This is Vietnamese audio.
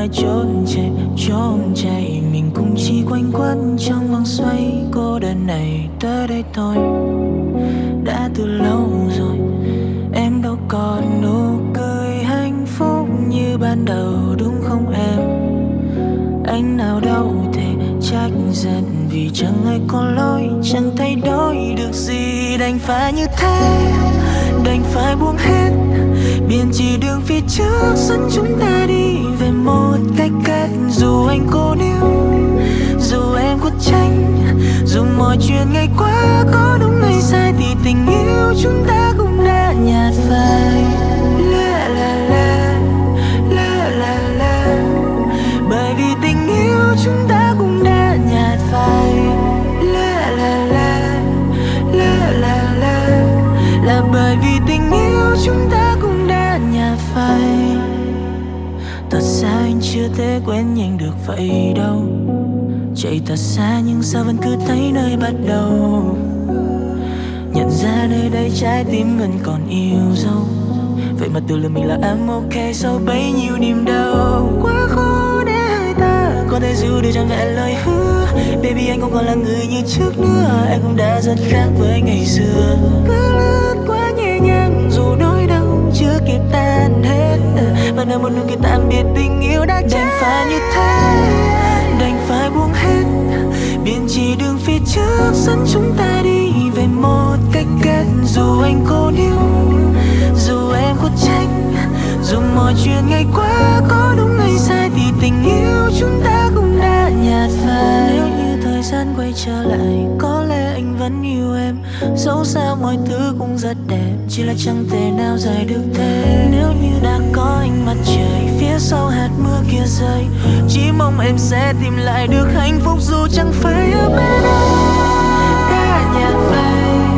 ai trốn chạy mình cũng chỉ quanh quẩn trong vòng xoay cô đơn này tới đây thôi. Đã từ lâu rồi em đâu còn nụ cười hạnh phúc như ban đầu đúng không em? Anh nào đâu thể trách giận vì chẳng ai có lỗi, chẳng thay đổi được gì. Đành phải như thế, đành phải buông hết, biển chỉ đường phía trước dẫn chúng ta đi về một cách cách. Dù anh cố níu, dù em có tranh, dù mọi chuyện ngày qua có đúng hay sai thì tình yêu chúng ta cũng đã nhạt phai. La la la, la la la, bởi vì tình yêu chúng ta cũng đã nhạt phai. La la la, la la la, là bởi vì tình yêu chúng ta cũng đã nhạt phai. Thật ra anh chưa thể quên nhanh được vậy đâu, chạy thật xa nhưng sao vẫn cứ thấy nơi bắt đầu. Nhận ra nơi đây trái tim vẫn còn yêu dấu, vậy mà tự lừa mình là I'm ok sau bấy nhiêu niềm đau. Quá khó để hai ta có thể giữ được trọn vẹn lời hứa. Baby anh không còn là người như trước nữa, em cũng đã rất khác với ngày xưa. Cứ lướt qua nhẹ nhàng dù nỗi đau chưa kịp tan hết, và nơi một nụ cười tạm biệt tình yêu đã chết. Đành phải như thế, đành phải buông hết, biển chỉ đường phía trước dẫn chúng ta đi về một cách cách. Dù anh cố níu, dù em có tranh, dù mọi chuyện ngày qua có đúng hay sai thì tình yêu chúng ta cũng đã nhạt phai. Nếu như thời gian quay trở lại có lẽ anh vẫn yêu em, dẫu sao mọi thứ cũng rất đẹp, chỉ là chẳng thể nào dài được thế. Nếu như đã có ánh mặt trời phía sau hạt mưa kia rơi, chỉ mong em sẽ tìm lại được hạnh phúc dù chẳng phải ở bên anh. Đã nhạt phai.